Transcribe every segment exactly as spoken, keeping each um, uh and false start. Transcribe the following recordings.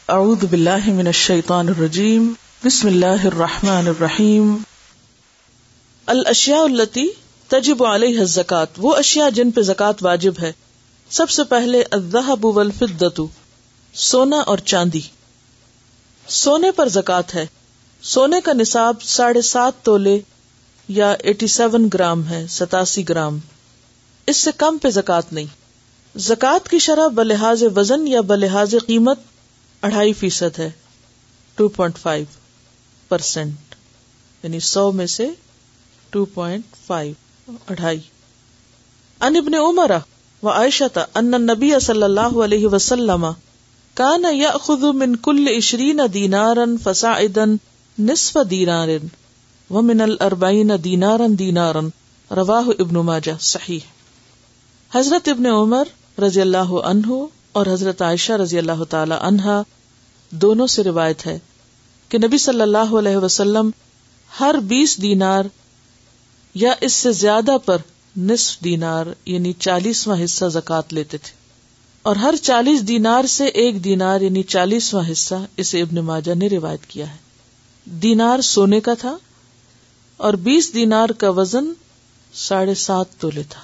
اعوذ باللہ من الشیطان الرجیم بسم اللہ الرحمن الرحیم الاشیاء التی تجب علیہا الزکاة، وہ اشیاء جن پہ زکوٰۃ واجب ہے. سب سے پہلے الذہب والفضۃ، سونا اور چاندی. سونے پر زکوٰۃ ہے. سونے کا نصاب ساڑھے سات تولے یا ایٹی سیون گرام ہے، ستاسی گرام. اس سے کم پہ زکوٰۃ نہیں. زکوٰۃ کی شرح بلحاظ وزن یا بلحاظ قیمت اڑھائی فیصد ہے، ٹو پوائنٹ فائیو پرسینٹ، یعنی سو میں سے ٹو پوائنٹ فائیو، اڑھائی. ان ابن عمر و عائشہ ان النبی صلی اللہ علیہ وسلم کان یأخذ من کل عشرین دینارا فصاعدا نصف دینار ومن الاربعین دینارا دینارا. رواہ ابن ماجہ صحیح. حضرت ابن عمر رضی اللہ عنہ اور حضرت عائشہ رضی اللہ تعالی عنہا دونوں سے روایت ہے کہ نبی صلی اللہ علیہ وسلم ہر بیس دینار یا اس سے زیادہ پر نصف دینار یعنی چالیسواں حصہ زکوٰۃ لیتے تھے، اور ہر چالیس دینار سے ایک دینار یعنی چالیسواں حصہ. اسے ابن ماجہ نے روایت کیا ہے. دینار سونے کا تھا اور بیس دینار کا وزن ساڑھے سات تولے تھا.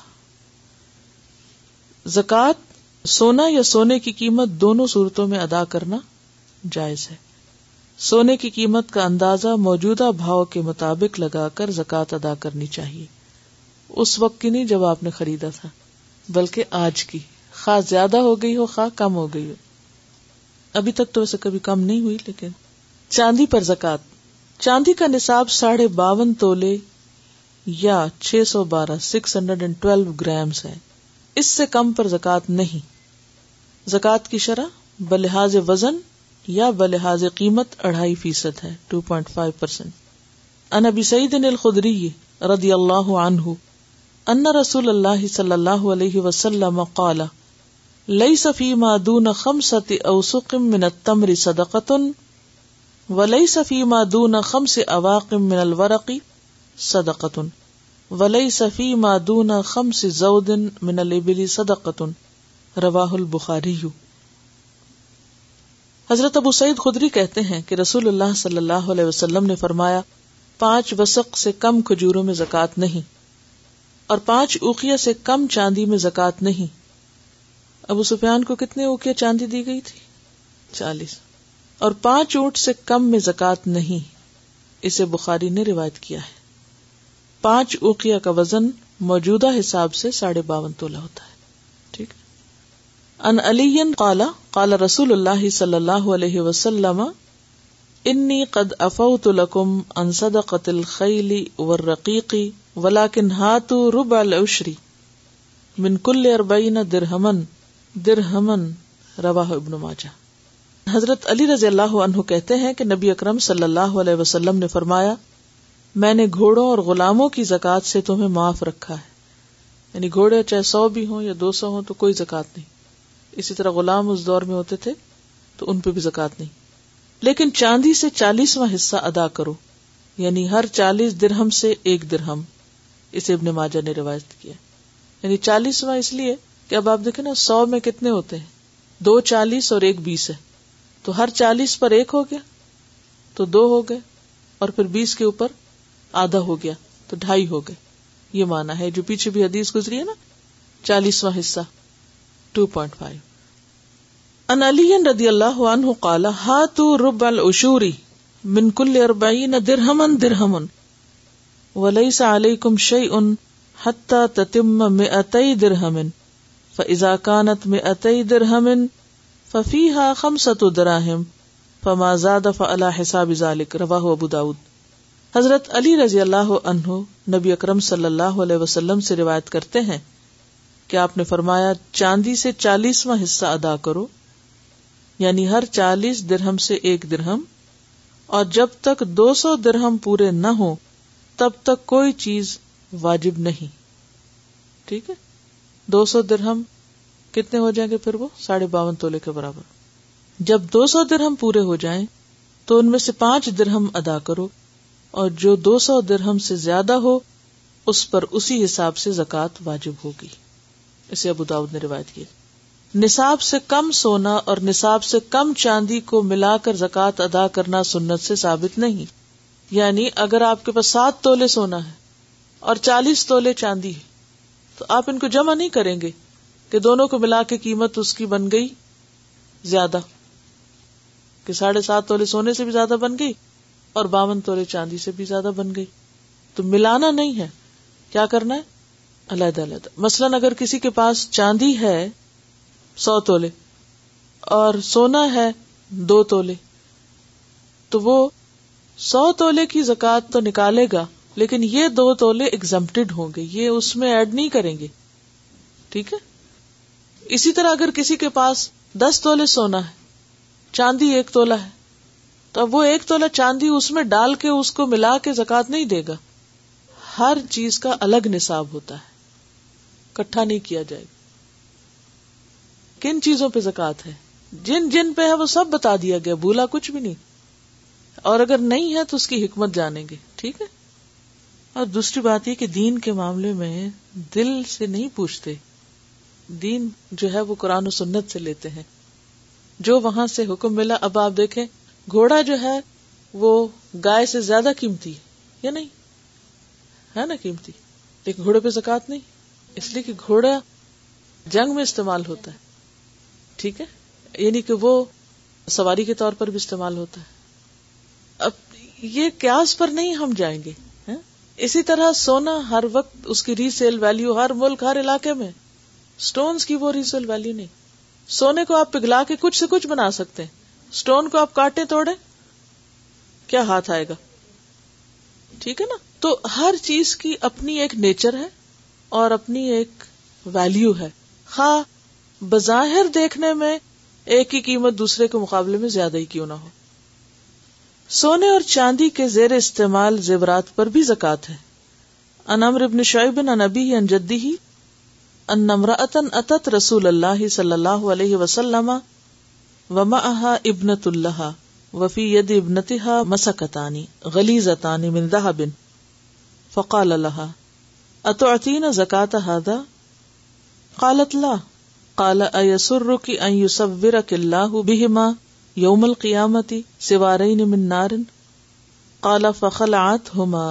زکوٰۃ سونا یا سونے کی قیمت دونوں صورتوں میں ادا کرنا جائز ہے. سونے کی قیمت کا اندازہ موجودہ بھاؤ کے مطابق لگا کر زکوٰۃ ادا کرنی چاہیے. اس وقت کی نہیں جب آپ نے خریدا تھا، بلکہ آج کی، خواہ زیادہ ہو گئی ہو خواہ کم ہو گئی ہو. ابھی تک تو ویسے کبھی کم نہیں ہوئی. لیکن چاندی پر زکوٰۃ. چاندی کا نصاب ساڑھے باون تولے یا چھ سو بارہ six hundred and twelve grams ہے. اس سے کم پر زکوٰۃ نہیں. زکوٰۃ کی شرح بلحاظ وزن یا بلحاظ قیمت اڑھائی فیصد ہے، ٹو پوائنٹ فائیو پرسینٹ. ان ابی سعید الخدری رضی اللہ عنہ ان رسول اللہ صلی اللہ علیہ وسلم قال لیس فیما دون خمسۃ اوسق من التمر صدقۃ ولیس فیما دون خمس اواق من الورق صدقۃ ولیس فیما دون خمس زود من الابل صدقۃ. رواہ البخاری. حضرت ابو سعید خدری کہتے ہیں کہ رسول اللہ صلی اللہ علیہ وسلم نے فرمایا، پانچ وسق سے کم کھجوروں میں زکوٰۃ نہیں، اور پانچ اوقیہ سے کم چاندی میں زکوٰۃ نہیں. ابو سفیان کو کتنے اوقیہ چاندی دی گئی تھی؟ چالیس. اور پانچ اونٹ سے کم میں زکوٰۃ نہیں. اسے بخاری نے روایت کیا ہے. پانچ اوقیہ کا وزن موجودہ حساب سے ساڑھے باون تولہ ہوتا ہے. ٹھیک. ان علی قال قال رسول اللہ صلی اللہ علیہ وسلم انی قد افوت لکم عن صدقۃ الخیل والرقیق ولکن ہاتوا ربع العشر من کل اربعین درہما درہما. رواہ ابن ماجہ. حضرت علی رضی اللہ عنہ کہتے ہیں کہ نبی اکرم صلی اللہ علیہ وسلم نے فرمایا، میں نے گھوڑوں اور غلاموں کی زکوٰۃ سے تمہیں معاف رکھا ہے. یعنی گھوڑے چاہے سو بھی ہوں یا دو سو ہوں تو کوئی زکوٰۃ نہیں. اسی طرح غلام اس دور میں ہوتے تھے تو ان پہ بھی زکوٰۃ نہیں. لیکن چاندی سے چالیسواں حصہ ادا کرو، یعنی ہر چالیس درہم سے ایک درہم. اسے ابن ماجہ نے روایت کیا. یعنی چالیسواں اس لیے کہ اب آپ دیکھیں نا، سو میں کتنے ہوتے ہیں؟ دو چالیس اور ایک بیس ہے، تو ہر چالیس پر ایک ہو گیا تو دو ہو گئے، اور پھر بیس کے اوپر آدھا ہو گیا تو ڈھائی ہو گئے. یہ معنی ہے جو پیچھے بھی حدیث گزری ہے نا، چالیسواں حصہ ٹو پوائنٹ فائیو. ان علی رضی اللہ عنہ قال ہاتوا ربع العشور من کل اربعین درہما درہما ولیس علیکم شیء حتی تتم مئتی درہم فاذا کانت مئتی درہم ففیہا خمسۃ دراہم فما زاد فعلی حساب ذلک. رواہ ابو داود. حضرت علی رضی اللہ عنہ نبی اکرم صلی اللہ علیہ وسلم سے روایت کرتے ہیں کہ آپ نے فرمایا، چاندی سے چالیسواں حصہ ادا کرو، یعنی ہر چالیس درہم سے ایک درہم، اور جب تک دو سو درہم پورے نہ ہو تب تک کوئی چیز واجب نہیں. ٹھیک ہے. دو سو درہم کتنے ہو جائیں گے پھر؟ وہ ساڑھے باون تولے کے برابر. جب دو سو درہم پورے ہو جائیں تو ان میں سے پانچ درہم ادا کرو، اور جو دو سو درہم سے زیادہ ہو اس پر اسی حساب سے زکوٰۃ واجب ہوگی. اسے ابو داؤد نے روایت کی. نصاب سے کم سونا اور نصاب سے کم چاندی کو ملا کر زکوٰۃ ادا کرنا سنت سے ثابت نہیں. یعنی اگر آپ کے پاس سات تولے سونا ہے اور چالیس تولے چاندی ہے تو آپ ان کو جمع نہیں کریں گے کہ دونوں کو ملا کے قیمت اس کی بن گئی زیادہ، کہ ساڑھے سات تولے سونے سے بھی زیادہ بن گئی اور باون تولے چاندی سے بھی زیادہ بن گئی. تو ملانا نہیں ہے، کیا کرنا ہے؟ علیحدہ علیحدہ. مثلاً اگر کسی کے پاس چاندی ہے سو تولے اور سونا ہے دو تولے تو وہ سو تولے کی زکوٰۃ تو نکالے گا، لیکن یہ دو تولے ایگزمپٹڈ ہوں گے، یہ اس میں ایڈ نہیں کریں گے. ٹھیک ہے. اسی طرح اگر کسی کے پاس دس تولے سونا ہے، چاندی ایک تولہ ہے، تو اب وہ ایک تولہ چاندی اس میں ڈال کے اس کو ملا کے زکوٰۃ نہیں دے گا. ہر چیز کا الگ نصاب ہوتا ہے، اکٹھا نہیں کیا جائے گا. کن چیزوں پہ زکوٰۃ ہے، جن جن پہ ہے وہ سب بتا دیا گیا، بھولا کچھ بھی نہیں. اور اگر نہیں ہے تو اس کی حکمت جانیں گے. ٹھیک ہے. اور دوسری بات یہ کہ دین کے معاملے میں دل سے نہیں پوچھتے، دین جو ہے وہ قرآن و سنت سے لیتے ہیں، جو وہاں سے حکم ملا. اب آپ دیکھیں گھوڑا جو ہے وہ گائے سے زیادہ قیمتی یا نہیں ہے نا، قیمتی، لیکن گھوڑے پہ زکوٰۃ نہیں، اس لیے کہ گھوڑا جنگ میں استعمال ہوتا ہے. ٹھیک ہے. یعنی کہ وہ سواری کے طور پر بھی استعمال ہوتا ہے. اب یہ قیاس پر نہیں ہم جائیں گے. اسی طرح سونا ہر وقت اس کی ری سیل ویلیو ہر ملک ہر علاقے میں، سٹونز کی وہ ری سیل ویلیو نہیں. سونے کو آپ پگھلا کے کچھ سے کچھ بنا سکتے ہیں، سٹون کو آپ کاٹے توڑے کیا ہاتھ آئے گا. ٹھیک ہے نا. تو ہر چیز کی اپنی ایک نیچر ہے اور اپنی ایک ویلیو ہے، خواہ بظاہر دیکھنے میں ایک ہی قیمت دوسرے کے مقابلے میں زیادہ ہی کیوں نہ ہو. سونے اور چاندی کے زیر استعمال زیورات پر بھی زکوٰۃ ہے. عن عمرو بن شعیب عن ابیہ عن جدہ ان امرأۃ اتت رسول اللہ صلی اللہ علیہ وسلم ومعها ابنۃ لها وفی ید ابنتها مسکتان غلیظتان من ذهب فقال لها اتعطین زکاة هذا؟ قالت لا. قال ایسرک ان یصورک اللہ بہما یوم القیامت سوارین من نار؟ قال فخلعتہما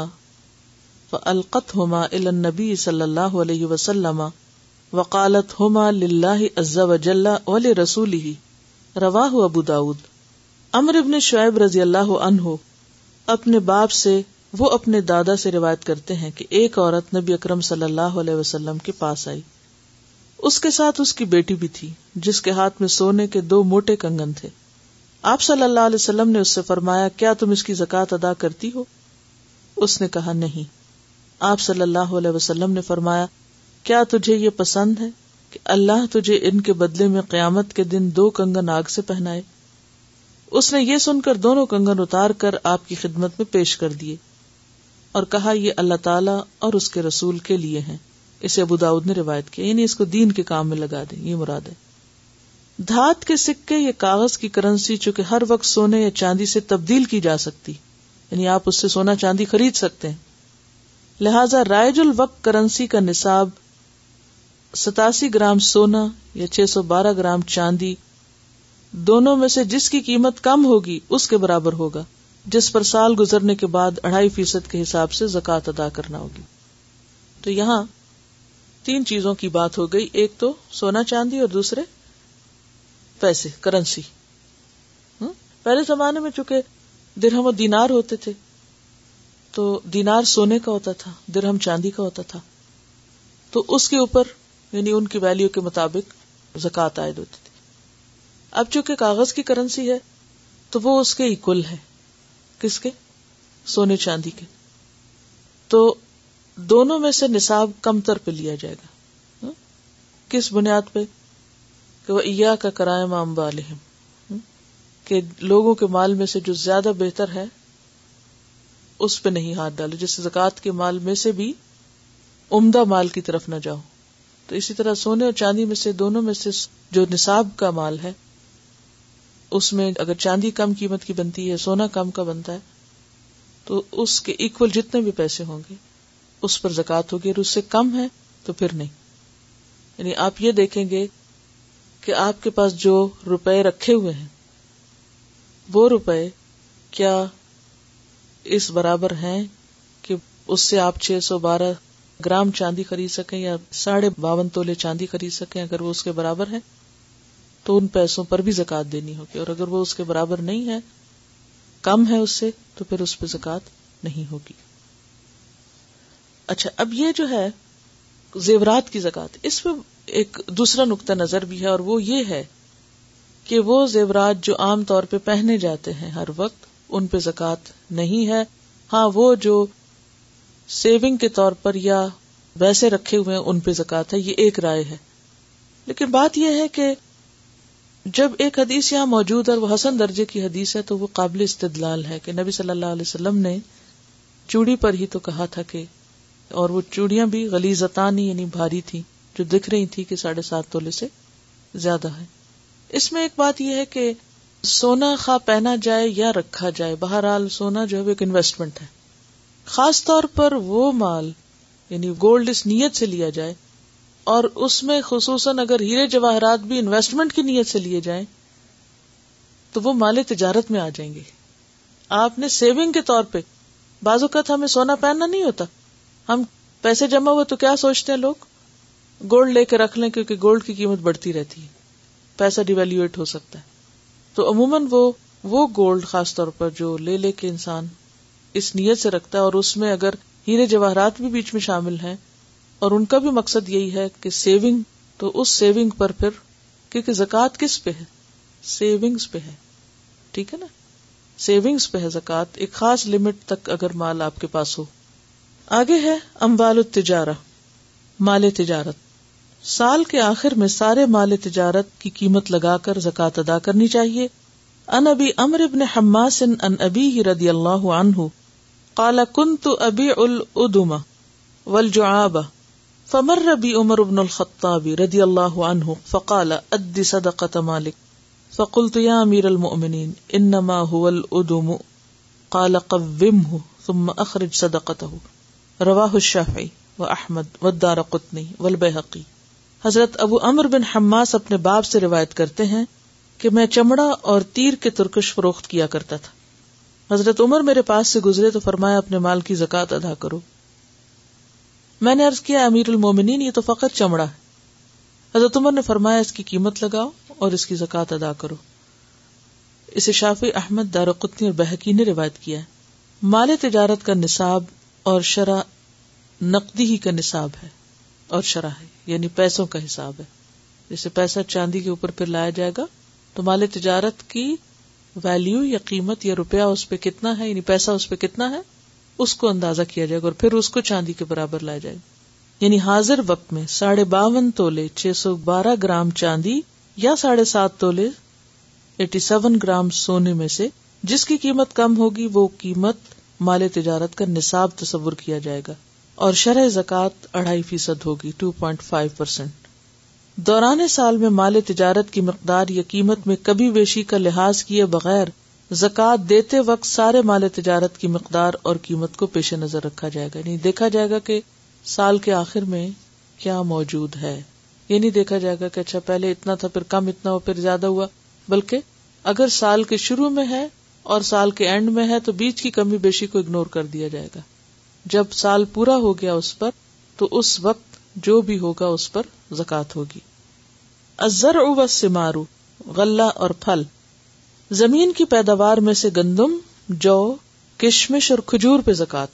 فالقتہما الی النبی صلی اللہ علیہ وسلم وقالت ہما للہ عز وجل ولرسولہ. رواہ ابو داود. عمرو بن شعیب رضی اللہ عنہ اپنے باپ سے، وہ اپنے دادا سے روایت کرتے ہیں کہ ایک عورت نبی اکرم صلی اللہ علیہ وسلم کے پاس آئی. اس کے ساتھ اس کی بیٹی بھی تھی جس کے ہاتھ میں سونے کے دو موٹے کنگن تھے. آپ صلی اللہ علیہ وسلم نے اس سے فرمایا کیا تم اس کی زکوٰۃ ادا کرتی ہو؟ اس نے کہا نہیں. آپ صلی اللہ علیہ وسلم نے فرمایا کیا تجھے یہ پسند ہے کہ اللہ تجھے ان کے بدلے میں قیامت کے دن دو کنگن آگ سے پہنائے؟ اس نے یہ سن کر دونوں کنگن اتار کر آپ کی خدمت میں پیش کر دیے اور کہا یہ اللہ تعالیٰ اور اس کے رسول کے لیے ہیں. اسے ابو داؤد نے روایت کیا، یعنی اس کو دین کے کام میں لگا دیں، یہ مراد ہے. دھات کے سکے یا کاغذ کی کرنسی چونکہ ہر وقت سونے یا چاندی سے تبدیل کی جا سکتی، یعنی آپ اس سے سونا چاندی خرید سکتے ہیں، لہذا رائج الوقت کرنسی کا نصاب ستاسی گرام سونا یا چھ سو بارہ گرام چاندی دونوں میں سے جس کی قیمت کم ہوگی اس کے برابر ہوگا، جس پر سال گزرنے کے بعد اڑھائی فیصد کے حساب سے زکوٰۃ ادا کرنا ہوگی. تو یہاں تین چیزوں کی بات ہو گئی، ایک تو سونا چاندی اور دوسرے پیسے، کرنسی. پہلے زمانے میں چونکہ درہم و دینار ہوتے تھے تو دینار سونے کا ہوتا تھا، درہم چاندی کا ہوتا تھا، تو اس کے اوپر یعنی ان کی ویلیو کے مطابق زکوٰۃ عائد ہوتی تھی. اب چونکہ کاغذ کی کرنسی ہے تو وہ اس کے ایکول ہے، کس کے؟ سونے چاندی کے. تو دونوں میں سے نصاب کم تر پہ لیا جائے گا. کس بنیاد پہ؟ کہ وَإِيَّاكَ كَرَائِمَ أَمْوَالِهِمْ، کہ لوگوں کے مال میں سے جو زیادہ بہتر ہے اس پہ نہیں ہاتھ ڈالو، جس زکوٰۃ کے مال میں سے بھی عمدہ مال کی طرف نہ جاؤ. تو اسی طرح سونے اور چاندی میں سے دونوں میں سے جو نصاب کا مال ہے اس میں اگر چاندی کم قیمت کی بنتی ہے، سونا کم کا بنتا ہے، تو اس کے ایکول جتنے بھی پیسے ہوں گے اس پر زکوٰۃ ہوگی، اور اس سے کم ہے تو پھر نہیں. یعنی آپ یہ دیکھیں گے کہ آپ کے پاس جو روپے رکھے ہوئے ہیں وہ روپے کیا اس برابر ہیں کہ اس سے آپ چھ سو بارہ گرام چاندی خرید سکیں یا ساڑھے باون تولے چاندی خرید سکیں. اگر وہ اس کے برابر ہے تو ان پیسوں پر بھی زکوٰۃ دینی ہوگی, اور اگر وہ اس کے برابر نہیں ہے, کم ہے اس سے, تو پھر اس پہ زکوٰۃ نہیں ہوگی. اچھا, اب یہ جو ہے زیورات کی زکوٰۃ, اس میں ایک دوسرا نقطہ نظر بھی ہے, اور وہ یہ ہے کہ وہ زیورات جو عام طور پہ پہنے جاتے ہیں ہر وقت, ان پہ زکوٰۃ نہیں ہے. ہاں, وہ جو سیونگ کے طور پر یا ویسے رکھے ہوئے ہیں ان پہ زکوٰۃ ہے, یہ ایک رائے ہے. لیکن بات یہ ہے کہ جب ایک حدیث یہاں موجود ہے اور وہ حسن درجے کی حدیث ہے, تو وہ قابل استدلال ہے کہ نبی صلی اللہ علیہ وسلم نے چوڑی پر ہی تو کہا تھا کہ, اور وہ چوڑیاں بھی غلیظتان یعنی بھاری تھی, جو دکھ رہی تھی کہ ساڑھے سات تولے سے زیادہ ہے. اس میں ایک بات یہ ہے کہ سونا خواہ پہنا جائے یا رکھا جائے, بہرحال سونا جو ہے وہ ایک انویسٹمنٹ ہے. خاص طور پر وہ مال یعنی گولڈ اس نیت سے لیا جائے, اور اس میں خصوصاً اگر ہیرے جواہرات بھی انویسٹمنٹ کی نیت سے لیے جائیں, تو وہ مال تجارت میں آ جائیں گے. آپ نے سیونگ کے طور پہ, بعض اوقات ہمیں سونا پہننا نہیں ہوتا, ہم پیسے جمع ہوئے تو کیا سوچتے ہیں لوگ, گولڈ لے کے رکھ لیں کیونکہ گولڈ کی قیمت بڑھتی رہتی ہے, پیسہ ڈیویلیویٹ ہو سکتا ہے. تو عموماً وہ وہ گولڈ خاص طور پر جو لے لے کے انسان اس نیت سے رکھتا ہے, اور اس میں اگر ہیرے جواہرات بھی بیچ میں شامل ہیں, اور ان کا بھی مقصد یہی ہے کہ سیونگ, تو اس سیونگ پر پھر, کیونکہ زکوٰۃ کس پہ ہے, سیونگز پہ ہے, ٹھیک ہے نا, سیونگز پہ ہے زکوٰۃ, ایک خاص لمٹ تک اگر مال آپ کے پاس ہو. آگے ہے اموال التجارہ, مال تجارت. سال کے آخر میں سارے مال تجارت کی قیمت لگا کر زکوٰۃ ادا کرنی چاہیے. ان ابی عمرو بن حماس ان ابیہ رضی اللہ عنہ قال كنت ابيع الادم والجعاب فمر بي عمر بن الخطاب رضی اللہ عنہ فقال اد صدقة مالك فقلت يا امير المؤمنين انما هو الادم قال قومه ثم اخرج صدقته رواہ الشافعی واحمد والدارقطنی والبیہقی. حضرت ابو عمرو بن حماس اپنے باپ سے روایت کرتے ہیں کہ میں چمڑا اور تیر کے ترکش فروخت کیا کرتا تھا. حضرت عمر میرے پاس سے گزرے تو فرمایا اپنے مال کی زکوٰۃ ادا کرو. میں نے عرض کیا امیر المومنین یہ تو فقط چمڑا ہے. حضرت عمر نے فرمایا اس کی قیمت لگاؤ اور اس کی زکوٰۃ ادا کرو. اسے شافعی, احمد, دارقطنی اور بہقی نے روایت کیا ہے. مال تجارت کا نصاب اور شرح نقدی ہی کا نصاب ہے, اور شرح ہے یعنی پیسوں کا حساب ہے. جیسے پیسہ چاندی کے اوپر پھر لایا جائے گا, تو مال تجارت کی ویلیو یا قیمت یا روپیہ اس پہ کتنا ہے, یعنی پیسہ اس پہ کتنا ہے, اس کو اندازہ کیا جائے گا اور پھر اس کو چاندی کے برابر لایا جائے گا. یعنی حاضر وقت میں ساڑھے باون تولے چھ سو بارہ گرام چاندی یا ساڑھے سات تولے ایٹی سیون گرام سونے میں سے جس کی قیمت کم ہوگی وہ قیمت مال تجارت کا نصاب تصور کیا جائے گا, اور شرح زکوٰۃ اڑھائی فیصد ہوگی, ٹو پوائنٹ فائیو پرسینٹ. دوران سال میں مال تجارت کی مقدار یا قیمت میں کبھی بیشی کا لحاظ کیے بغیر زکوٰۃ دیتے وقت سارے مال تجارت کی مقدار اور قیمت کو پیش نظر رکھا جائے گا. یعنی دیکھا جائے گا کہ سال کے آخر میں کیا موجود ہے. یہ نہیں دیکھا جائے گا کہ اچھا پہلے اتنا تھا پھر کم اتنا ہو پھر زیادہ ہوا, بلکہ اگر سال کے شروع میں ہے اور سال کے اینڈ میں ہے تو بیچ کی کمی بیشی کو اگنور کر دیا جائے گا. جب سال پورا ہو گیا اس پر تو اس وقت جو بھی ہوگا اس پر زکوٰۃ ہوگی. الزرع والثمار, غلہ اور پھل. زمین کی پیداوار میں سے گندم, جو, کشمش اور کھجور پہ زکوٰۃ.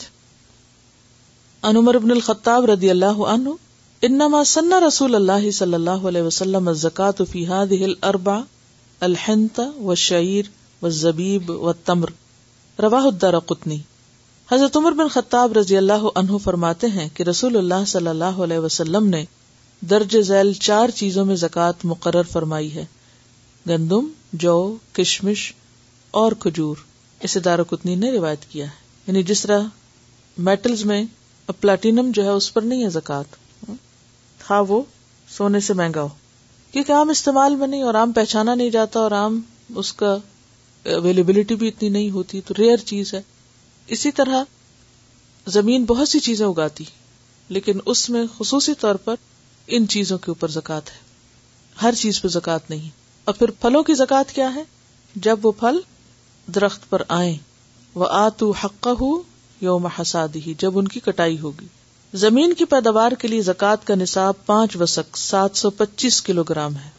عن عمر بن الخطاب رضی اللہ عنہ انما سن رسول اللہ صلی اللہ علیہ وسلم الزکوٰۃ فی هذه الاربع الحنطہ والشعیر والزبیب والتمر. رواہ الدارقطنی. حضرت عمر بن خطاب رضی اللہ عنہ فرماتے ہیں کہ رسول اللہ صلی اللہ علیہ وسلم نے درج ذیل چار چیزوں میں زکوٰۃ مقرر فرمائی ہے: گندم, جو, کشمش اور کھجور. اسے دارقطنی نے روایت کیا ہے. یعنی جس طرح میٹلز میں پلاٹینم جو ہے اس پر نہیں ہے زکوٰۃ, ہاں وہ سونے سے مہنگا ہو, کیونکہ عام استعمال میں نہیں اور عام پہچانا نہیں جاتا اور عام اس کا اویلیبلٹی بھی اتنی نہیں ہوتی, تو ریئر چیز ہے. اسی طرح زمین بہت سی چیزیں اگاتی لیکن اس میں خصوصی طور پر ان چیزوں کے اوپر زکوٰۃ ہے. ہر چیز پہ زکات نہیں. اور پھر پھلوں کی زکات کیا ہے؟ جب وہ پھل درخت پر آئیں. وآتوا حقہ یوم حصادہ، جب ان کی کٹائی ہوگی. زمین کی پیداوار کے لیے زکات کا نصاب پانچ وسق سات سو پچیس کلو گرام ہے.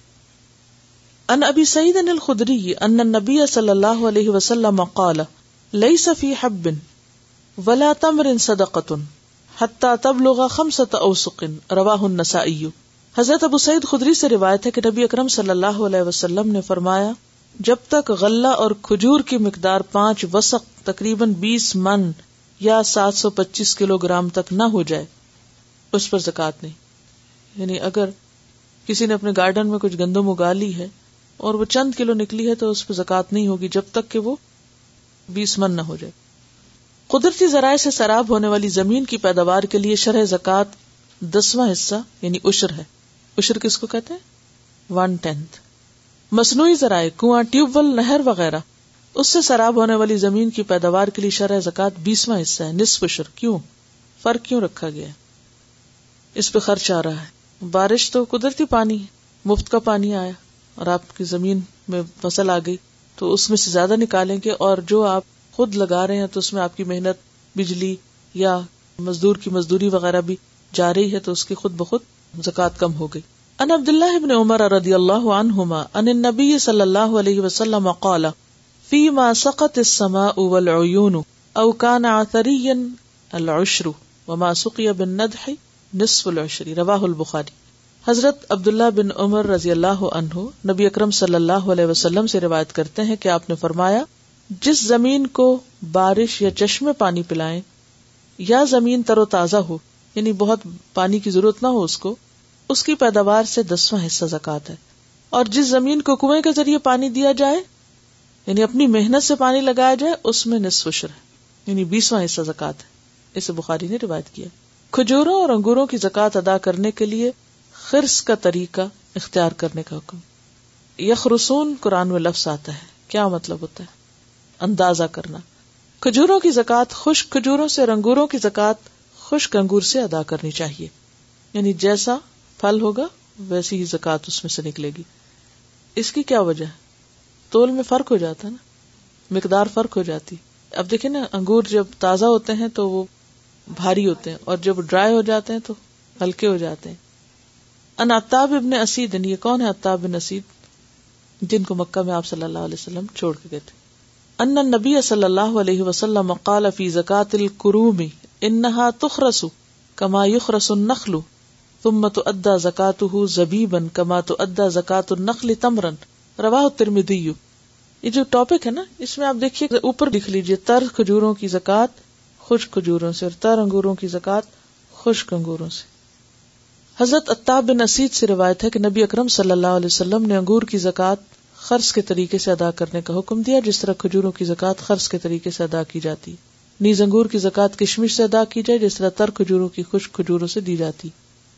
ان ابی سعید الخدری ان النبی صلی اللہ علیہ وسلم قال لیس فی حب ولا تمر صدقۃ حتی تبلغ خمسۃ اوسق، رواہ النسائی. حضرت ابو سعید خدری سے روایت ہے کہ نبی اکرم صلی اللہ علیہ وسلم نے فرمایا جب تک غلہ اور کھجور کی مقدار پانچ وسق تقریباً بیس من یا سات سو پچیس کلو گرام تک نہ ہو جائے اس پر زکات نہیں. یعنی اگر کسی نے اپنے گارڈن میں کچھ گندم اگا لی ہے اور وہ چند کلو نکلی ہے تو اس پر زکات نہیں ہوگی جب تک کہ وہ بیس من نہ ہو جائے. قدرتی ذرائع سے سیراب ہونے والی زمین کی پیداوار کے لیے شرح زکات دسواں حصہ یعنی عشر ہے. عشر کس کو کہتے ہیں؟ One tenth. مصنوعی ذرائع کنواں، ٹیوب ویل، نہر وغیرہ اس سے سیراب ہونے والی زمین کی پیداوار کے لیے شرح زکات بیسواں حصہ ہے، نصف عشر. کیوں فرق کیوں رکھا گیا ہے؟ اس پہ خرچ آ رہا ہے. بارش تو قدرتی پانی ہے، مفت کا پانی آیا اور آپ کی زمین میں فصل آ گئی تو اس میں سے زیادہ نکالیں گے، اور جو آپ خود لگا رہے ہیں تو اس میں آپ کی محنت، بجلی یا مزدور کی مزدوری وغیرہ بھی جا رہی ہے تو اس کی خود بخود زکات کم ہو گئی. ان عبداللہ ابن عمر رضی اللہ عنہما ان النبی صلی اللہ علیہ وسلم قال فیما سقط السماء والعیون او کان عثریا العشر وما سقی بالندح نصف العشر، رواہ البخاری. حضرت عبداللہ بن عمر رضی اللہ عنہ نبی اکرم صلی اللہ علیہ وسلم سے روایت کرتے ہیں کہ آپ نے فرمایا جس زمین کو بارش یا چشمے پانی پلائیں یا زمین تر و تازہ ہو، یعنی بہت پانی کی ضرورت نہ ہو اس کو، اس کی پیداوار سے دسواں حصہ زکات ہے. اور جس زمین کو کنویں کے ذریعے پانی دیا جائے یعنی اپنی محنت سے پانی لگایا جائے اس میں نصف عشر ہے یعنی بیسواں حصہ زکات ہے. اسے بخاری نے روایت کیا. کھجوروں اور انگوروں کی زکات ادا کرنے کے لیے خرس کا طریقہ اختیار کرنے کا حکم. یخرسون قرآن میں لفظ آتا ہے، کیا مطلب ہوتا ہے؟ اندازہ کرنا. کھجوروں کی زکات خشک کھجوروں سے اور انگوروں کی زکات خشک انگور سے ادا کرنی چاہیے، یعنی جیسا پھل ہوگا ویسی ہی زکات اس میں سے نکلے گی. اس کی کیا وجہ ہے؟ تول میں فرق ہو جاتا ہے نا، مقدار فرق ہو جاتی. اب دیکھیں نا، انگور جب تازہ ہوتے ہیں تو وہ بھاری ہوتے ہیں اور جب ڈرائی ہو جاتے ہیں تو ہلکے ہو جاتے ہیں. ان عتاب ابن اسید، یہ کون ہے عتاب بن اسید؟ جن کو مکہ میں آپ صلی اللہ علیہ وسلم چھوڑ کے گئے تھے. ان النبی صلی اللہ علیہ وسلم قال فی زکاة الکروم انہا تخرس کما یخرس النخل ثم تؤدى زکاتہ زبیبا کما تؤدى زکاة النخل تمرا، رواہ الترمذی. یہ جو ٹاپک ہے نا اس میں آپ دیکھیے اوپر لکھ لیجئے تر کھجوروں کی زکات خشک کھجوروں سے اور تر انگوروں کی زکات خشک انگوروں سے. حضرت عتاب بن اسید سے روایت ہے کہ نبی اکرم صلی اللہ علیہ وسلم نے انگور کی زکات خرص کے طریقے سے ادا کرنے کا حکم دیا جس طرح کھجوروں کی زکات خرص کے طریقے سے ادا کی جاتی. نیز انگور کی زکات کشمش سے ادا کی جائے جس طرح تر کھجوروں کی خشک کھجوروں سے دی جاتی.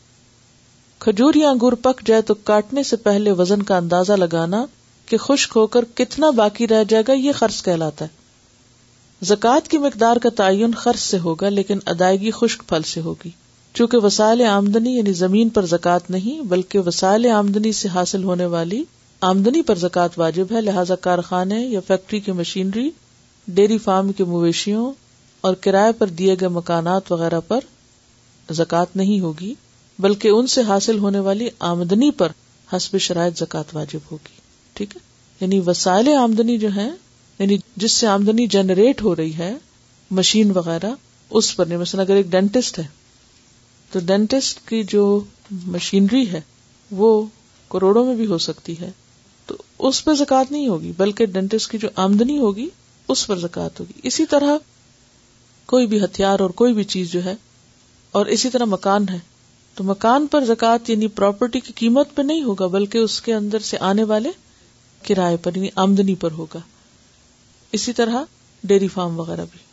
کھجور یا انگور پک جائے تو کاٹنے سے پہلے وزن کا اندازہ لگانا کہ خشک ہو کر کتنا باقی رہ جائے گا، یہ خرص کہلاتا ہے. زکات کی مقدار کا تعین خرچ سے ہوگا لیکن ادائیگی خشک پھل سے ہوگی. چونکہ وسائل آمدنی یعنی زمین پر زکات نہیں بلکہ وسائل آمدنی سے حاصل ہونے والی آمدنی پر زکات واجب ہے، لہذا کارخانے یا فیکٹری کی مشینری، ڈیری فارم کے مویشیوں اور کرائے پر دیے گئے مکانات وغیرہ پر زکات نہیں ہوگی بلکہ ان سے حاصل ہونے والی آمدنی پر حسب شرائط زکات واجب ہوگی. ٹھیک ہے، یعنی وسائل آمدنی جو ہیں یعنی جس سے آمدنی جنریٹ ہو رہی ہے، مشین وغیرہ، اس پر نہیں. مثلا اگر ایک ڈینٹسٹ ہے تو ڈینٹسٹ کی جو مشینری ہے وہ کروڑوں میں بھی ہو سکتی ہے تو اس پر زکات نہیں ہوگی بلکہ ڈینٹسٹ کی جو آمدنی ہوگی اس پر زکات ہوگی. اسی طرح کوئی بھی ہتھیار اور کوئی بھی چیز جو ہے، اور اسی طرح مکان ہے تو مکان پر زکات یعنی پراپرٹی کی قیمت پہ نہیں ہوگا بلکہ اس کے اندر سے آنے والے کرائے پر یعنی آمدنی پر ہوگا. اسی طرح ڈیری فارم وغیرہ بھی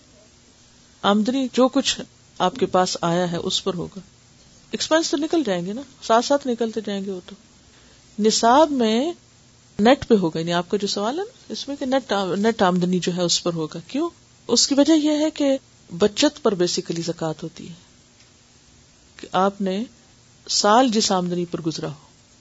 آمدنی جو کچھ آپ کے پاس آیا ہے اس پر ہوگا. ایکسپینس تو نکل جائیں گے نا، ساتھ ساتھ نکلتے جائیں گے. وہ تو نصاب میں نیٹ پہ ہوگا، یعنی آپ کا جو سوال ہے نا اس میں کہ نیٹ نیٹ آمدنی جو ہے اس پر ہوگا. کیوں؟ اس کی وجہ یہ ہے کہ بچت پر بیسیکلی زکات ہوتی ہے کہ آپ نے سال جس آمدنی پر گزرا ہو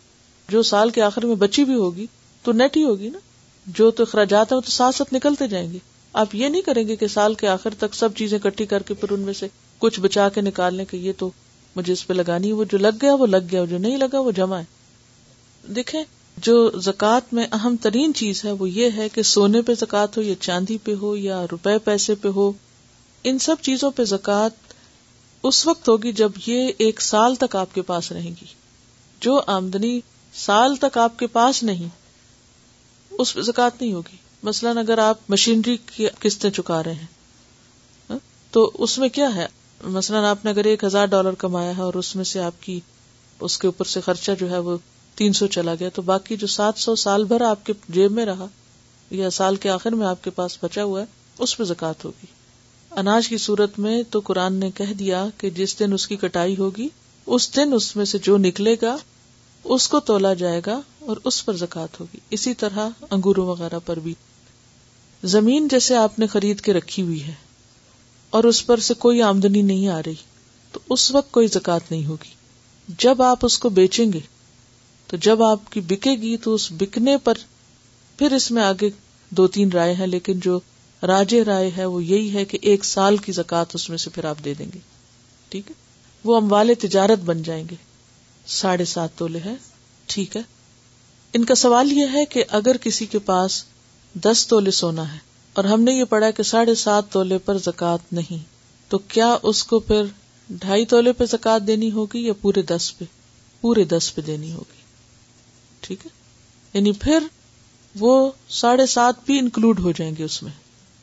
جو سال کے آخر میں بچی بھی ہوگی تو نیٹ ہی ہوگی نا. جو تو اخراجات ہیں وہ تو ساتھ ساتھ نکلتے جائیں گے. آپ یہ نہیں کریں گے کہ سال کے آخر تک سب چیزیں اکٹھی کر کے پھر ان میں سے کچھ بچا کے نکال لیں کہ یہ تو مجھے اس پہ لگانی ہے. وہ جو لگ گیا وہ لگ گیا, جو نہیں لگا وہ جمع ہے. دیکھیں جو زکوٰۃ میں اہم ترین چیز ہے وہ یہ ہے کہ سونے پہ زکوٰۃ ہو یا چاندی پہ ہو یا روپے پیسے پہ ہو, ان سب چیزوں پہ زکوٰۃ اس وقت ہوگی جب یہ ایک سال تک آپ کے پاس رہیں گی. جو آمدنی سال تک آپ کے پاس نہیں اس پہ زکوٰۃ نہیں ہوگی. مثلاً اگر آپ مشینری کی قسطیں چکا رہے ہیں تو اس میں کیا ہے, مثلاً آپ نے اگر ایک ہزار ڈالر کمایا ہے اور اس میں سے آپ کی اس کے اوپر سے خرچہ جو ہے وہ تین سو چلا گیا, تو باقی جو سات سو سال بھر آپ کے جیب میں رہا یا سال کے آخر میں آپ کے پاس بچا ہوا ہے اس پہ زکوٰۃ ہوگی. اناج کی صورت میں تو قرآن نے کہہ دیا کہ جس دن اس کی کٹائی ہوگی اس دن اس میں سے جو نکلے گا اس کو تولا جائے گا اور اس پر زکوٰۃ ہوگی. اسی طرح انگوروں وغیرہ پر بھی. زمین جیسے آپ نے خرید کے رکھی ہوئی ہے اور اس پر سے کوئی آمدنی نہیں آ رہی تو اس وقت کوئی زکوٰۃ نہیں ہوگی. جب آپ اس کو بیچیں گے تو جب آپ کی بکے گی تو اس بکنے پر پھر اس میں آگے دو تین رائے ہیں, لیکن جو راجح رائے ہے وہ یہی ہے کہ ایک سال کی زکوٰۃ اس میں سے پھر آپ دے دیں گے. ٹھیک ہے, وہ اموال تجارت بن جائیں گے. ساڑھے سات تولے ہے, ٹھیک ہے. ان کا سوال یہ ہے کہ اگر کسی کے پاس دس تولے سونا ہے اور ہم نے یہ پڑھا کہ ساڑھے سات تولے پر زکوٰۃ نہیں, تو کیا اس کو پھر ڈھائی تولے پہ زکوٰۃ دینی ہوگی یا پورے دس پہ؟ پورے دس پہ دینی ہوگی. ٹھیک ہے, یعنی پھر وہ ساڑھے سات بھی انکلوڈ ہو جائیں گے اس میں.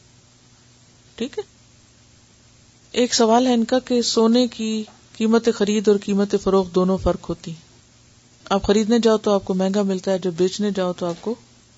ٹھیک ہے. ایک سوال ہے ان کا کہ سونے کی قیمت خرید اور قیمت فروخت دونوں فرق ہوتی ہیں. آپ خریدنے جاؤ تو آپ کو مہنگا ملتا ہے, جب بیچنے جاؤ تو آپ کو,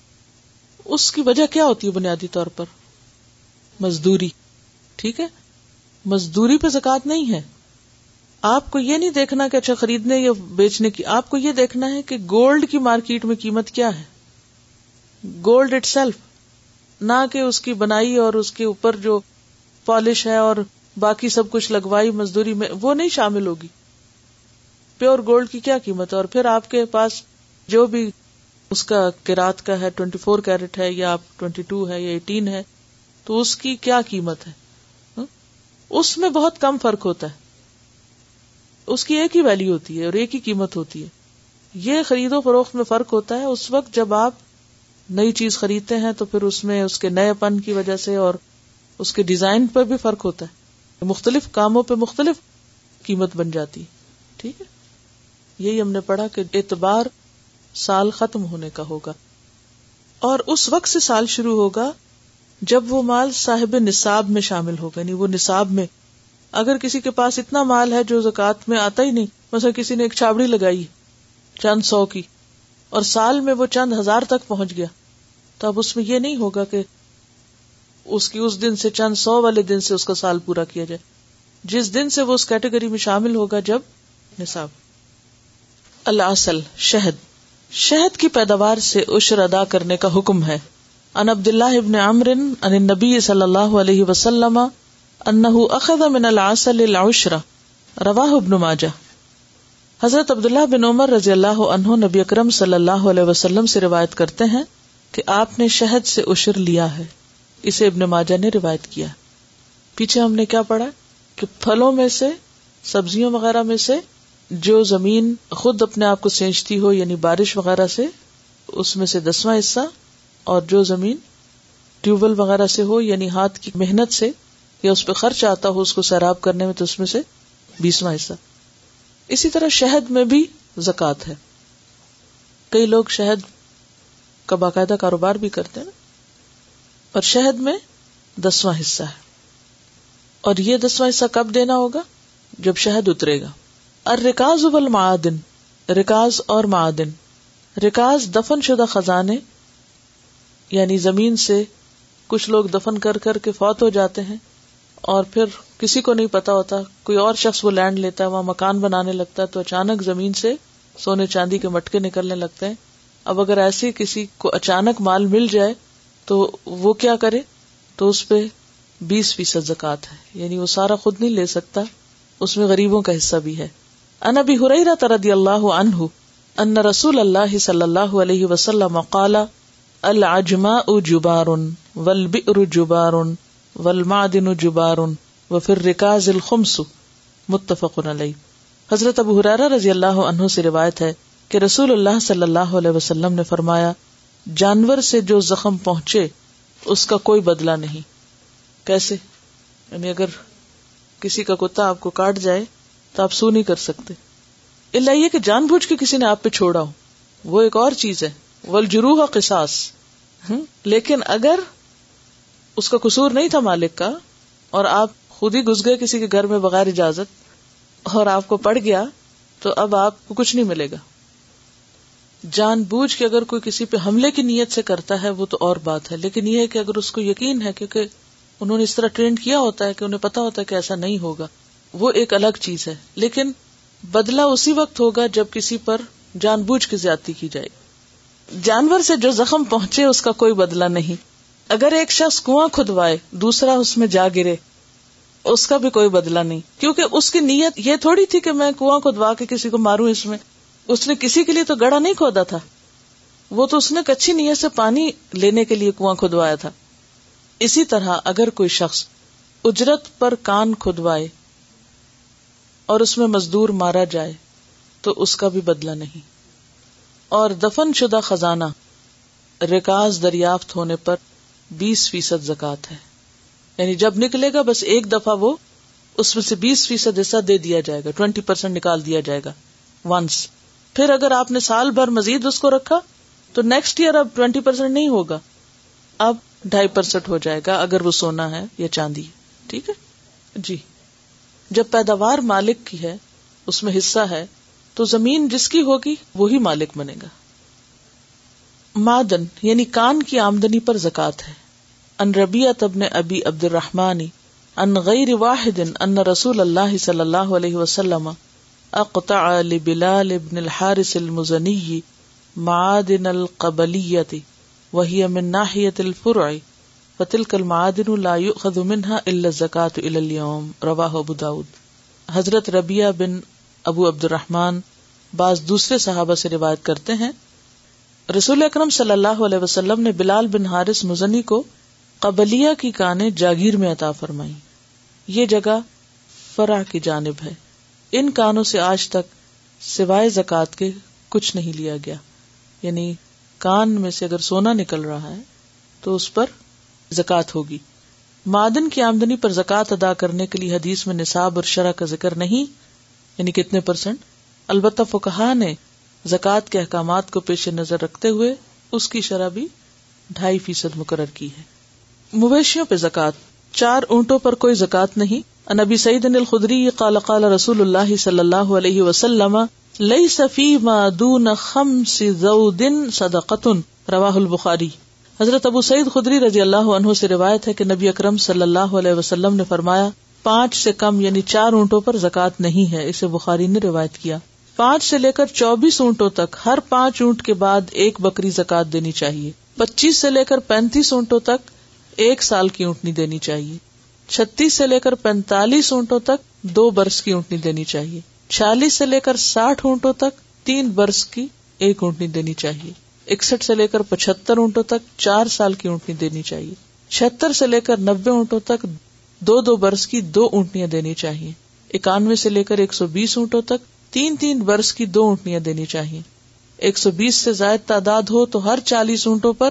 اس کی وجہ کیا ہوتی ہے بنیادی طور پر؟ مزدوری. ٹھیک ہے, مزدوری پہ زکوٰۃ نہیں ہے. آپ کو یہ نہیں دیکھنا کہ اچھا خریدنے یا بیچنے کی, آپ کو یہ دیکھنا ہے کہ گولڈ کی مارکیٹ میں قیمت کیا ہے, گولڈ اٹ سیلف, نہ کہ اس کی بنائی اور اس کے اوپر جو پالش ہے اور باقی سب کچھ لگوائی مزدوری میں, وہ نہیں شامل ہوگی. پیور گولڈ کی کیا قیمت ہے, اور پھر آپ کے پاس جو بھی اس کا قیرات کا ہے, ٹوینٹی فور کیرٹ ہے یا آپ ٹوینٹی ٹو ہے یا ایٹین ہے, تو اس کی کیا قیمت ہے؟ اس میں بہت کم فرق ہوتا ہے. اس کی ایک ہی ویلیو ہوتی ہے اور ایک ہی قیمت ہوتی ہے. یہ خرید و فروخت میں فرق ہوتا ہے اس وقت جب آپ نئی چیز خریدتے ہیں, تو پھر اس میں اس کے نئے پن کی وجہ سے اور اس کے ڈیزائن پر بھی فرق ہوتا ہے. مختلف کاموں پہ مختلف قیمت بن جاتی ہے. ٹھیک ہے, یہی ہم نے پڑھا کہ اعتبار سال ختم ہونے کا ہوگا, اور اس وقت سے سال شروع ہوگا جب وہ مال صاحب نصاب میں شامل ہوگا. یعنی وہ نصاب میں, اگر کسی کے پاس اتنا مال ہے جو زکوٰۃ میں آتا ہی نہیں, مثلا کسی نے ایک چھابڑی لگائی چند سو کی اور سال میں وہ چند ہزار تک پہنچ گیا, تو اب اس میں یہ نہیں ہوگا کہ اس کی اس دن سے چند سو والے دن سے اس کا سال پورا کیا جائے, جس دن سے وہ اس کیٹیگری میں شامل ہوگا جب نصاب. العسل, شہد. شہد کی پیداوار سے عشر ادا کرنے کا حکم ہے. عن عبداللہ ابن عمرو عن النبی صلی اللہ علیہ وسلم انہ اخذ من العسل العشر, رواہ ابن ماجہ. حضرت عبداللہ بن عمر رضی اللہ عنہ نبی اکرم صلی اللہ علیہ وسلم سے روایت کرتے ہیں کہ آپ نے شہد سے عشر لیا ہے. اسے ابن ماجہ نے روایت کیا. پیچھے ہم نے کیا پڑھا کہ پھلوں میں سے, سبزیوں وغیرہ میں سے جو زمین خود اپنے آپ کو سینچتی ہو, یعنی بارش وغیرہ سے, اس میں سے دسواں حصہ, اور جو زمین ٹیوب ویل وغیرہ سے ہو یعنی ہاتھ کی محنت سے یا اس پہ خرچ آتا ہو اس کو سیراب کرنے میں, تو اس میں سے بیسواں حصہ. اسی طرح شہد میں بھی زکوٰۃ ہے. کئی لوگ شہد کا باقاعدہ کاروبار بھی کرتے ہیں نا, اور شہد میں دسواں حصہ ہے. اور یہ دسواں حصہ کب دینا ہوگا؟ جب شہد اترے گا. الرکاز والمعادن, رکاز اور معادن. رکاز دفن شدہ خزانے, یعنی زمین سے کچھ لوگ دفن کر کر کے فوت ہو جاتے ہیں اور پھر کسی کو نہیں پتا ہوتا, کوئی اور شخص وہ لینڈ لیتا ہے, وہاں مکان بنانے لگتا ہے, تو اچانک زمین سے سونے چاندی کے مٹکے نکلنے لگتے ہیں. اب اگر ایسے کسی کو اچانک مال مل جائے تو وہ کیا کرے؟ تو اس پہ بیس فیصد زکوٰۃ ہے, یعنی وہ سارا خود نہیں لے سکتا, اس میں غریبوں کا حصہ بھی ہے. عن ابی ہریرہ رضی اللہ عنہ ان رسول اللہ صلی اللہ علیہ وسلم قال العجماء جبار والبئر جبار والمعدن جبار وفي الركاز الخمس متفق علیہ. حضرت ابو ہریرہ رضی اللہ عنہ سے روایت ہے کہ رسول اللہ صلی اللہ علیہ وسلم نے فرمایا جانور سے جو زخم پہنچے اس کا کوئی بدلہ نہیں. کیسے؟ یعنی اگر کسی کا کتا آپ کو کاٹ جائے تو آپ سو نہیں کر سکتے، الا یہ کہ جان بوجھ کے کسی نے آپ پہ چھوڑا ہو، وہ ایک اور چیز ہے. والجروح قصاص. لیکن اگر اس کا قصور نہیں تھا مالک کا اور آپ خود ہی گھس گئے کسی کے گھر میں بغیر اجازت اور آپ کو پڑ گیا تو اب آپ کو کچھ نہیں ملے گا. جان بوجھ کے اگر کوئی کسی پہ حملے کی نیت سے کرتا ہے وہ تو اور بات ہے، لیکن یہ ہے کہ اگر اس کو یقین ہے کیونکہ انہوں نے اس طرح ٹرینڈ کیا ہوتا ہے کہ انہیں پتا ہوتا ہے کہ ایسا نہیں ہوگا، وہ ایک الگ چیز ہے. لیکن بدلہ اسی وقت ہوگا جب کسی پر جان بوجھ کے زیادتی کی جائے. جانور سے جو زخم پہنچے اس کا کوئی بدلہ نہیں. اگر ایک شخص کنواں کھدوائے دوسرا اس میں جا گرے اس کا بھی کوئی بدلہ نہیں، کیونکہ اس کی نیت یہ تھوڑی تھی کہ میں کنواں کھدوا کے کسی کو ماروں. اس میں اس نے کسی کے لیے تو گڑھا نہیں کھودا تھا، وہ تو اس نے کچھی نیت سے پانی لینے کے لیے کنواں کھدوایا تھا. اسی طرح اگر کوئی شخص اجرت پر کان کھدوائے اور اس میں مزدور مارا جائے تو اس کا بھی بدلہ نہیں. اور دفن شدہ خزانہ رکاز دریافت ہونے پر بیس فیصد زکوٰۃ ہے، یعنی جب نکلے گا بس ایک دفعہ وہ اس میں سے بیس فیصد حصہ دے دیا جائے گا، ٹوینٹی پرسینٹ نکال دیا جائے گا ونس. پھر اگر آپ نے سال بھر مزید اس کو رکھا تو نیکسٹ ایئر اب ٹوینٹی پرسینٹ نہیں ہوگا، اب ڈھائی پرسینٹ ہو جائے گا اگر وہ سونا ہے یا چاندی. ٹھیک ہے جی. جب پیداوار مالک کی ہے اس میں حصہ ہے تو زمین جس کی ہوگی وہی مالک بنے گا. معدن یعنی کان کی آمدنی پر زکوٰۃ ہے. ان ربیعۃ ابن ابی عبد الرحمن ان غیر واحد ان رسول اللہ صلی اللہ علیہ وسلم اقطع لبلال ابن الحارث المزنی معادن القبلیۃ وهي من ناحیۃ الفرع فتلك المعادن لا يؤخذ منها الا الزکاۃ الى اليوم. رواہ ابو داؤد. حضرت ربیعہ بن ابو عبد الرحمن بعض دوسرے صحابہ سے روایت کرتے ہیں رسول اکرم صلی اللہ علیہ وسلم نے بلال بن حارث مزنی کو قبلیہ کی کانیں جاگیر میں عطا فرمائی. یہ جگہ فرع کی جانب ہے. ان کانوں سے آج تک سوائے زکوٰۃ کے کچھ نہیں لیا گیا. یعنی کان میں سے اگر سونا نکل رہا ہے تو اس پر زکوٰۃ ہوگی. معدن کی آمدنی پر زکوٰۃ ادا کرنے کے لیے حدیث میں نصاب اور شرح کا ذکر نہیں، یعنی کتنے پرسنٹ. البتہ فقہا نے زکوٰۃ کے احکامات کو پیش نظر رکھتے ہوئے اس کی شرح بھی ڈھائی فیصد مقرر کی ہے. مویشیوں پہ زکوٰۃ. چار اونٹوں پر کوئی زکوٰۃ نہیں. عن ابی سعید الخدری قال قال رسول اللہ صلی اللہ علیہ وسلم لیس فیما دون خمس ذود صدقۃ. رواہ البخاری. حضرت ابو سعید خدری رضی اللہ عنہ سے روایت ہے کہ نبی اکرم صلی اللہ علیہ وسلم نے فرمایا پانچ سے کم یعنی چار اونٹوں پر زکوٰۃ نہیں ہے. اسے بخاری نے روایت کیا. پانچ سے لے کر چوبیس اونٹوں تک ہر پانچ اونٹ کے بعد ایک بکری زکوٰۃ دینی چاہیے. پچیس سے لے کر پینتیس اونٹوں تک ایک سال کی اونٹنی دینی چاہیے. چھتیس سے لے کر پینتالیس اونٹوں تک دو برس کی اونٹنی دینی چاہیے. چھیالیس سے لے کر ساٹھ اونٹوں تک تین برس کی ایک اونٹنی دینی چاہیے. اکسٹھ سے لے کر پچہتر اونٹوں تک چار سال کی اونٹنی دینی چاہیے. چھہتر سے لے کر نبے اونٹوں تک دو دو برس کی دو اونٹنیاں دینی چاہیے. اکانوے سے لے کر ایک سو بیس اونٹوں تک تین تین برس کی دو اونٹنیاں دینی چاہیے. ایک سو بیس سے زائد تعداد ہو تو ہر چالیس اونٹوں پر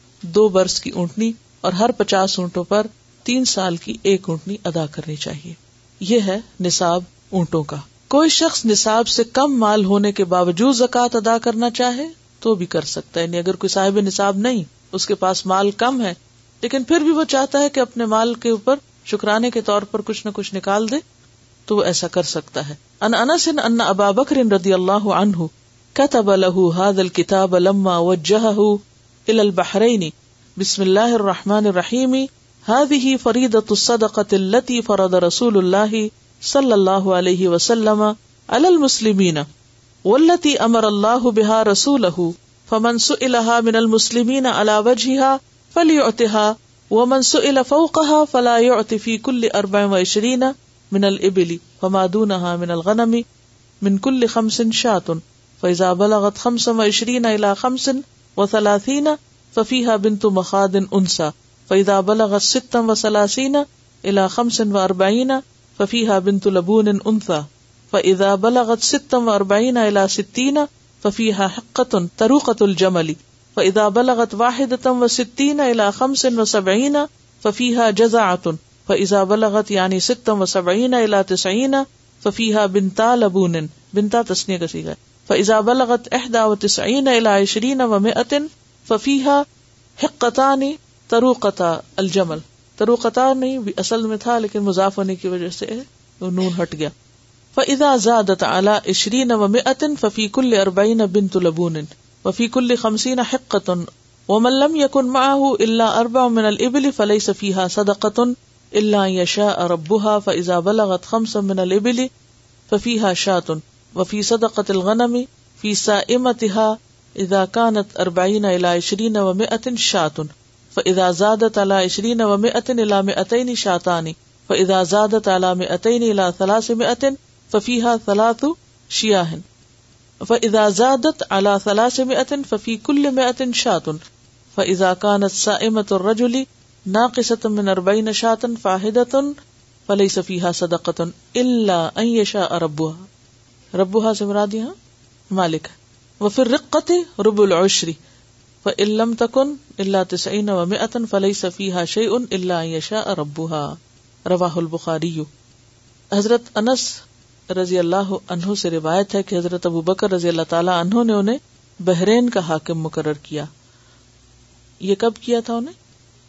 دو برس کی اونٹنی اور ہر پچاس اونٹوں پر تین سال کی ایک اونٹنی ادا کرنی چاہیے. یہ ہے نصاب اونٹوں کا. کوئی شخص نصاب سے کم مال ہونے کے باوجود زکوٰۃ ادا کرنا چاہے تو بھی کر سکتا ہے. یعنی اگر کوئی صاحب نصاب نہیں، اس کے پاس مال کم ہے لیکن پھر بھی وہ چاہتا ہے کہ اپنے مال کے اوپر شکرانے کے طور پر کچھ نہ کچھ نکال دے تو وہ ایسا کر سکتا ہے. ان انس ان ابا بکر رضی اللہ عنہ كتب له هذا الكتاب لما وجهه الى البحرين بسم الله الرحمن الرحيم هذه فريضة الصدقة التي فرض رسول الله صلى الله عليه وسلم على المسلمين والتي امر الله بها رسوله فمن سئلها من المسلمين على وجهها فليعطها ومن سئل فوقها فلا يعطي في كل أربع وعشرين من الإبل وما دونها من الغنم من كل خمس شاة فإذا بلغت خمس وعشرين إلى خمس وثلاثين ففيها بنت مخاض أنثى فإذا بلغت ستا وثلاثين إلى خمس وأربعين ففيها بنت لبون أنثى فإذا بلغت ستا وأربعين إلى ستين ففيها حقة طروقة الجمل فإذا بلغت واحدة وستين إلى خمس وسبعين ففيها جزعة فإذا بلغت يعني ستا وسبعين إلى تسعين ففيها بنتا لبون بنتا تسنیہ کا صیغہ فإذا بلغت إحدى وتسعين إلى عشرين ومئة ففيها حقتان طروقتا الجمل. طروقتا نہیں اصل میں تھا لیکن مضاف ہونے کی وجہ سے نون ہٹ گیا. فإذا زادت على عشرين ومئة ففي كل أربعين بنت لبون وفي كل خمسين حقة ومن لم يكن معه إلا أربع من الإبل فليس فيها صدقة إلا أن يشاء ربها فإذا بلغت خمسا من الإبل ففيها شاة وفي صدقة الغنم في سائمتها إذا كانت أربعين إلى عشرين ومئة شاة فإذا زادت على عشرين ومئة إلى مئتين شاتان فإذا زادت على مئتين إلى ثلاثمائة ففيها ثلاث شياه فإذا زادت على ثلاثمائة ففي كل مئة شاة فإذا كانت سائمة الرجل ناقصة من أربعين شاة فاحدة فليس فيها صدقة إلا أن يشاء ربها ربها سے مراد یہاں مالک. وفي الرقة ربع العشر فإن لم تكن إلا تسعين ومئة فليس فيها شيء إلا أن يشاء ربها. رواہ البخاری. حضرت انس رضی اللہ عنہ سے روایت ہے کہ حضرت ابو بکر رضی اللہ تعالی عنہ نے انہیں بحرین کا حاکم مقرر کیا. یہ کب کیا تھا انہیں؟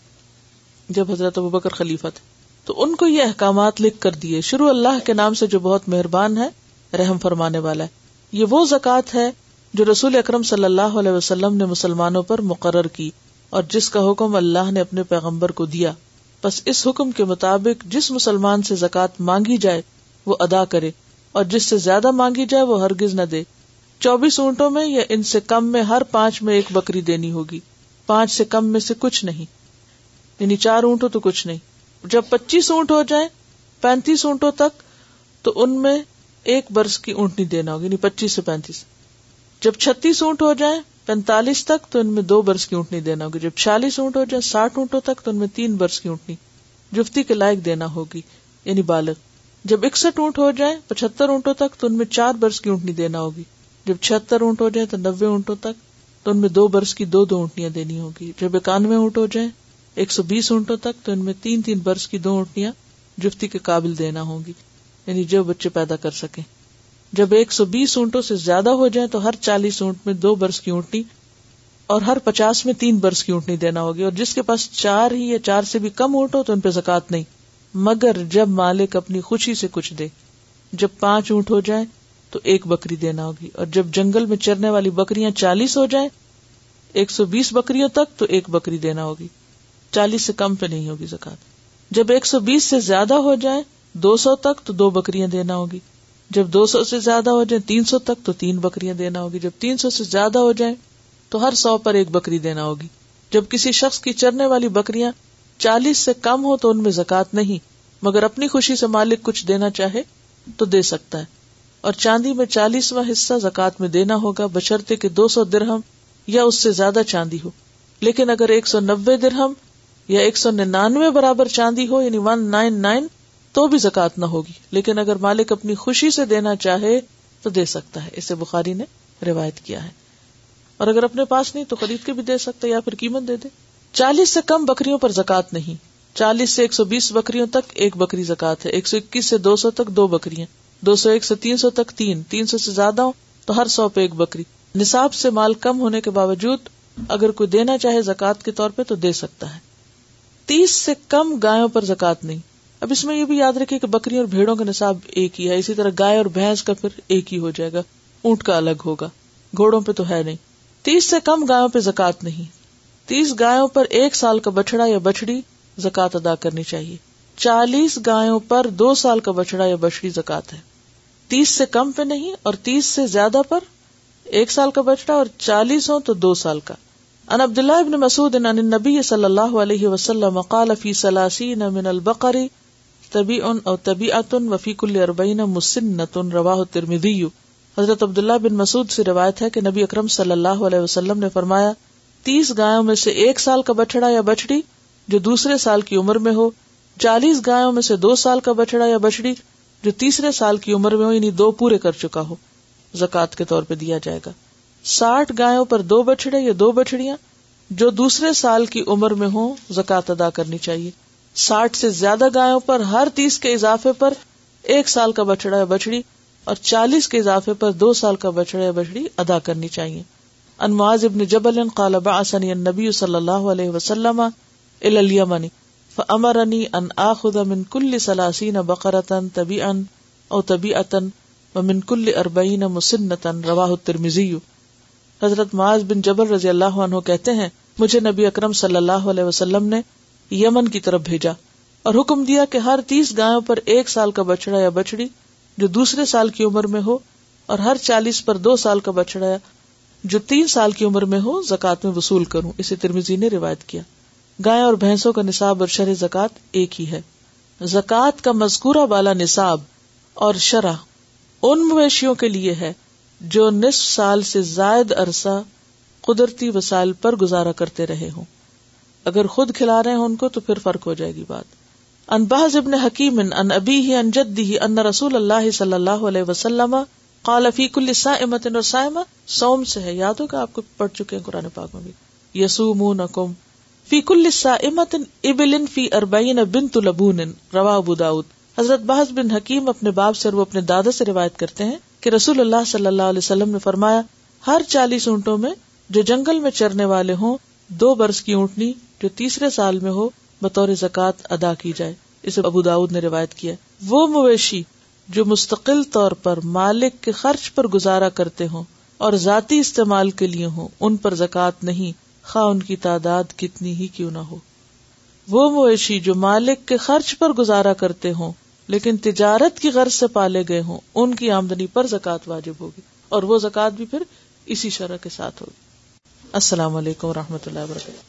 جب حضرت ابو بکر خلیفہ تھے. تو ان کو یہ احکامات لکھ کر دیے. شروع اللہ کے نام سے جو بہت مہربان ہے رحم فرمانے والا ہے. یہ وہ زکوٰۃ ہے جو رسول اکرم صلی اللہ علیہ وسلم نے مسلمانوں پر مقرر کی اور جس کا حکم اللہ نے اپنے پیغمبر کو دیا. بس اس حکم کے مطابق جس مسلمان سے زکوٰۃ مانگی جائے وہ ادا کرے اور جس سے زیادہ مانگی جائے وہ ہرگز نہ دے. چوبیس اونٹوں میں یا ان سے کم میں ہر پانچ میں ایک بکری دینی ہوگی. پانچ سے کم میں سے کچھ نہیں، یعنی چار اونٹ ہو تو کچھ نہیں. جب پچیس اونٹ ہو جائیں پینتیس اونٹوں تک تو ان میں ایک برس کی اونٹنی دینا ہوگی، یعنی پچیس سے پینتیس. جب چھتیس اونٹ ہو جائیں پینتالیس تک تو ان میں دو برس کی اونٹنی دینا ہوگی. جب چھیالیس اونٹ ہو جائیں ساٹھ اونٹوں تک تو ان میں تین برس کی اونٹنی جفتی کے لائق دینا ہوگی، یعنی بالغ. جب اکسٹھ اونٹ ہو جائیں پچہتر اونٹوں تک تو ان میں چار برس کی اونٹنی دینا ہوگی. جب چھہتر اونٹ ہو جائیں تو نوے اونٹوں تک تو ان میں دو برس کی دو دو اونٹنیاں دینی ہوگی. جب اکانوے اونٹ ہو جائیں ایک سو بیس اونٹوں تک تو ان میں تین تین برس کی دو اونٹنیاں جفتی کے قابل دینا ہوگی، یعنی جو بچے پیدا کر سکیں. جب ایک سو بیس اونٹوں سے زیادہ ہو جائیں تو ہر چالیس اونٹ میں دو برس کی اونٹنی اور ہر پچاس میں تین برس کی اونٹنی دینا ہوگی. اور جس کے پاس چار ہی یا چار سے بھی کم اونٹ ہو تو ان پہ زکوٰۃ نہیں، مگر جب مالک اپنی خوشی سے کچھ دے. جب پانچ اونٹ ہو جائیں تو ایک بکری دینا ہوگی. اور جب جنگل میں چرنے والی بکریاں چالیس ہو جائیں ایک سو بیس بکریوں تک تو ایک بکری دینا ہوگی. چالیس سے کم پہ نہیں ہوگی زکوٰۃ. جب ایک سو بیس سے زیادہ ہو جائیں دو سو تک تو دو بکریاں دینا ہوگی. جب دو سو سے زیادہ ہو جائیں تین سو تک تو تین بکریاں دینا ہوگی. جب تین سو سے زیادہ ہو جائیں تو ہر سو پر ایک بکری دینا ہوگی. جب کسی شخص کی چرنے والی بکریاں چالیس سے کم ہو تو ان میں زکوٰۃ نہیں، مگر اپنی خوشی سے مالک کچھ دینا چاہے تو دے سکتا ہے. اور چاندی میں چالیسواں حصہ زکوٰۃ میں دینا ہوگا بشرطے کہ دو سو درہم یا اس سے زیادہ چاندی ہو. لیکن اگر ایک سو نبے درہم یا ایک سو ننانوے برابر چاندی ہو یعنی ون نائن نائن تو بھی زکوٰۃ نہ ہوگی. لیکن اگر مالک اپنی خوشی سے دینا چاہے تو دے سکتا ہے. اسے بخاری نے روایت کیا ہے. اور اگر اپنے پاس نہیں تو خرید کے بھی دے سکتا ہے یا پھر قیمت دے دے. چالیس سے کم بکریوں پر زکوٰۃ نہیں. چالیس سے ایک سو بیس بکریوں تک ایک بکری زکوٰۃ ہے. ایک سو اکیس سے دو سو تک دو بکریاں. دو سو ایک سے تین سو تک تین. تین سو سے زیادہ ہو تو ہر سو پہ ایک بکری. نصاب سے مال کم ہونے کے باوجود اگر کوئی دینا چاہے زکوٰۃ کے طور پہ تو دے سکتا ہے. تیس سے کم گایوں پر زکوٰۃ نہیں. اب اس میں یہ بھی یاد رکھے کہ بکریوں اور بھیڑوں کا نصاب ایک ہی ہے. اسی طرح گائے اور بھینس کا پھر ایک ہی ہو جائے گا، اونٹ کا الگ ہوگا، گھوڑوں پہ تو ہے نہیں. تیس سے کم گایوں پہ زکوٰۃ نہیں. تیس گایوں پر ایک سال کا بچڑا یا بچڑی زکوٰۃ ادا کرنی چاہیے. چالیس گایوں پر دو سال کا بچڑا یا بچڑی زکوٰۃ ہے. تیس سے کم پہ نہیں اور تیس سے زیادہ پر ایک سال کا بچڑا اور چالیس ہو تو دو سال کا. ان عبداللہ ابن مسعود عن النبی صلی اللہ علیہ وسلم قال فی ثلاثین من البقر طبیع او طبیعۃ وفی کل اربعین مسنۃ. رواہ الترمذی. حضرت عبداللہ بن مسعود سے روایت ہے کہ نبی اکرم صلی اللہ علیہ وسلم نے فرمایا، تیس گایوں میں سے ایک سال کا بچڑا یا بچڑی جو دوسرے سال کی عمر میں ہو، چالیس گایوں میں سے دو سال کا بچڑا یا بچڑی جو تیسرے سال کی عمر میں ہو، یعنی دو پورے کر چکا ہو، زکوٰۃ کے طور پہ دیا جائے گا۔ ساٹھ گایوں پر دو بچڑے یا دو بچڑیاں جو دوسرے سال کی عمر میں ہوں، زکوٰۃ ادا کرنی چاہیے۔ ساٹھ سے زیادہ گایوں پر ہر تیس کے اضافے پر ایک سال کا بچڑا یا بچڑی اور چالیس کے اضافے پر دو سال کا بچڑا یا بچڑی ادا کرنی چاہیے۔ ان معاذ بن جبل قال بعثني النبي صلی اللہ علیہ وسلم الى اليمن فامرني ان اخذ من كل ثلاثين بقرة تبيعا او تبيعة ومن كل اربعين مسنة، رواہ الترمذی۔ حضرت معاذ بن جبل رضی اللہ عنہ کہتے ہیں، مجھے نبی اکرم صلی اللہ علیہ وسلم نے یمن کی طرف بھیجا اور حکم دیا کہ ہر تیس گایوں پر ایک سال کا بچڑا یا بچڑی جو دوسرے سال کی عمر میں ہو اور ہر چالیس پر دو سال کا بچڑا جو تین سال کی عمر میں ہو زکوٰۃ میں وصول کروں۔ اسے ترمذی نے روایت کیا۔ گائے اور بھینسوں کا نصاب اور شرح زکوٰۃ ایک ہی ہے۔ زکوٰۃ کا مذکورہ بالا نصاب اور شرح ان مویشیوں کے لیے ہے جو نصف سال سے زائد عرصہ قدرتی وسائل پر گزارا کرتے رہے ہوں۔ اگر خود کھلا رہے ہیں ان کو تو پھر فرق ہو جائے گی بات۔ ان بہز ابن حکیم ان ابیہ ان جدہ ان رسول اللہ صلی اللہ علیہ وسلم قال فی کل صائمۃ، اور صائمہ صوم سے ہے، یاد ہوگا آپ کو پڑھ چکے ہیں قرآن پاک میں بھی، یصومونکم فی کل صائمۃ ابل فی اربعین بنت لبون، رواہ ابو داؤد۔ حضرت بہز بن حکیم اپنے باپ سے اور وہ اپنے دادا سے روایت کرتے ہیں کہ رسول اللہ صلی اللہ علیہ وسلم نے فرمایا، ہر چالیس اونٹوں میں جو جنگل میں چرنے والے ہوں دو برس کی اونٹنی جو تیسرے سال میں ہو بطور زکوٰۃ ادا کی جائے۔ اسے ابو داؤد نے روایت کیا۔ وہ مویشی جو مستقل طور پر مالک کے خرچ پر گزارا کرتے ہوں اور ذاتی استعمال کے لیے ہوں، ان پر زکوٰۃ نہیں، خواہ ان کی تعداد کتنی ہی کیوں نہ ہو۔ وہ مویشی جو مالک کے خرچ پر گزارا کرتے ہوں لیکن تجارت کی غرض سے پالے گئے ہوں، ان کی آمدنی پر زکوٰۃ واجب ہوگی، اور وہ زکوٰۃ بھی پھر اسی شرح کے ساتھ ہوگی۔ السلام علیکم و رحمۃ اللہ وبرکاتہ۔